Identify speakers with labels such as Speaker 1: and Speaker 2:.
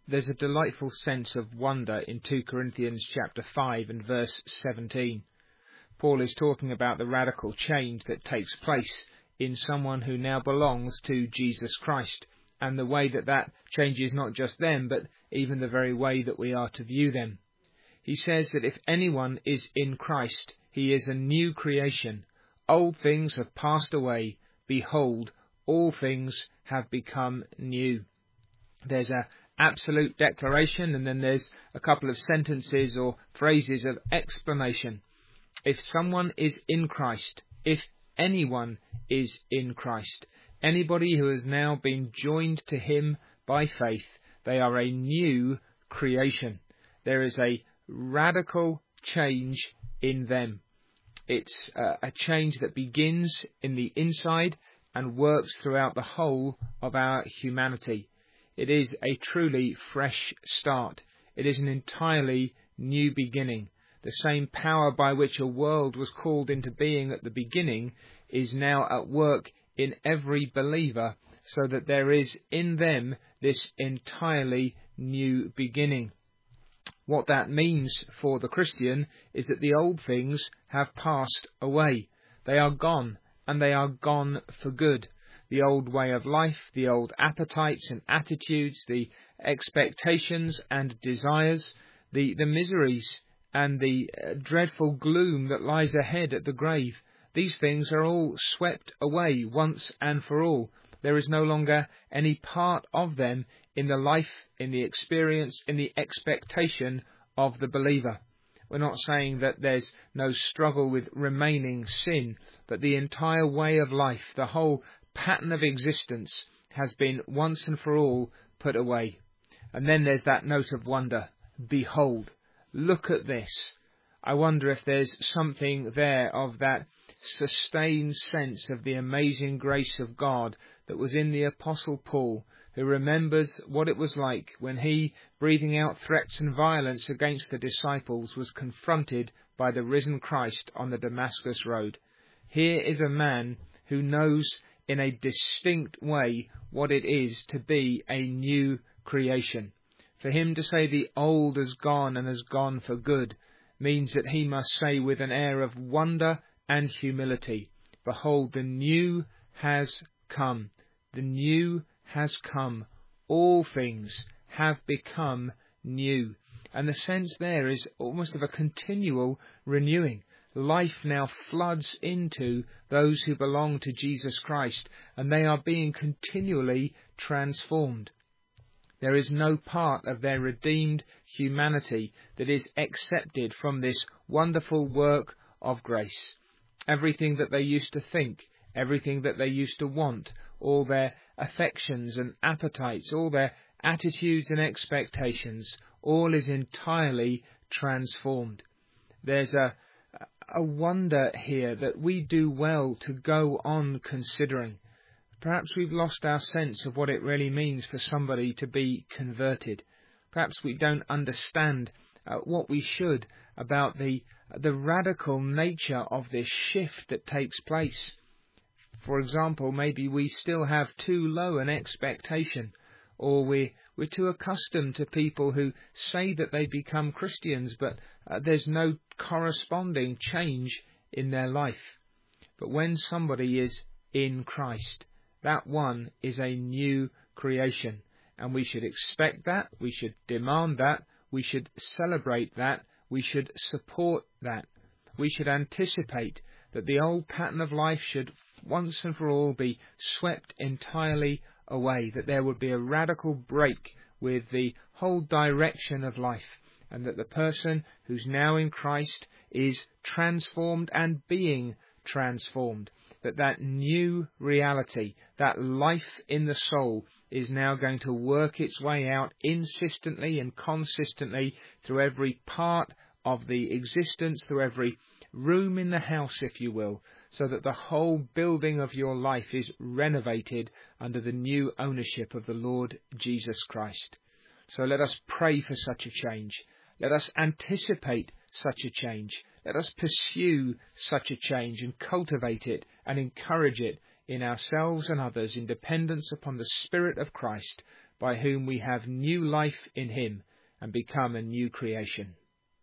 Speaker 1: There's a delightful sense of wonder in 2 Corinthians chapter 5 and verse 17. Paul is talking about the radical change that takes place in someone who now belongs to Jesus Christ, and the way that that changes not just them, but even the very way that we are to view them. He says that if anyone is in Christ, he is a new creation. Old things have passed away. Behold, all things have become new. There's an absolute declaration, and then there's a couple of sentences or phrases of explanation. If someone is in Christ, if anyone is in Christ, anybody who has now been joined to him by faith, they are a new creation. There is a radical change in them. It's a change that begins in the inside and works throughout the whole of our humanity. It is a truly fresh start. It is an entirely new beginning. The same power by which a world was called into being at the beginning is now at work in every believer, so that there is in them this entirely new beginning. What that means for the Christian is that the old things have passed away. They are gone, and they are gone for good. The old way of life, the old appetites and attitudes, the expectations and desires, the miseries and the dreadful gloom that lies ahead at the grave, these things are all swept away once and for all. There is no longer any part of them in the life, in the experience, in the expectation of the believer. We're not saying that there's no struggle with remaining sin, but the entire way of life, the whole pattern of existence has been once and for all put away. And then there's that note of wonder. Behold, look at this. I wonder if there's something there of that sustained sense of the amazing grace of God that was in the Apostle Paul, who remembers what it was like when he, breathing out threats and violence against the disciples, was confronted by the risen Christ on the Damascus road. Here is a man who knows in a distinct way what it is to be a new creation. For him to say the old has gone and has gone for good means that he must say with an air of wonder and humility, behold, the new has come. The new has come. All things have become new. And the sense there is almost of a continual renewing. Life now floods into those who belong to Jesus Christ, and they are being continually transformed. There is no part of their redeemed humanity that is accepted from this wonderful work of grace. Everything that they used to think, everything that they used to want, all their affections and appetites, all their attitudes and expectations, all is entirely transformed. There's a wonder here that we do well to go on considering. Perhaps we've lost our sense of what it really means for somebody to be converted. Perhaps we don't understand what we should about the radical nature of this shift that takes place. For example, maybe we still have too low an expectation, or we're too accustomed to people who say that they become Christians, but there's no corresponding change in their life. But when somebody is in Christ, that one is a new creation, and we should expect that, we should demand that, we should celebrate that, we should support that. We should anticipate that the old pattern of life should once and for all be swept entirely away, that there would be a radical break with the whole direction of life, and that the person who's now in Christ is transformed and being transformed, that new reality, that life in the soul, is now going to work its way out insistently and consistently through every part of the existence, through every room in the house, if you will, so that the whole building of your life is renovated under the new ownership of the Lord Jesus Christ. So let us pray for such a change. Let us anticipate such a change. Let us pursue such a change and cultivate it and encourage it in ourselves and others in dependence upon the Spirit of Christ, by whom we have new life in him and become a new creation.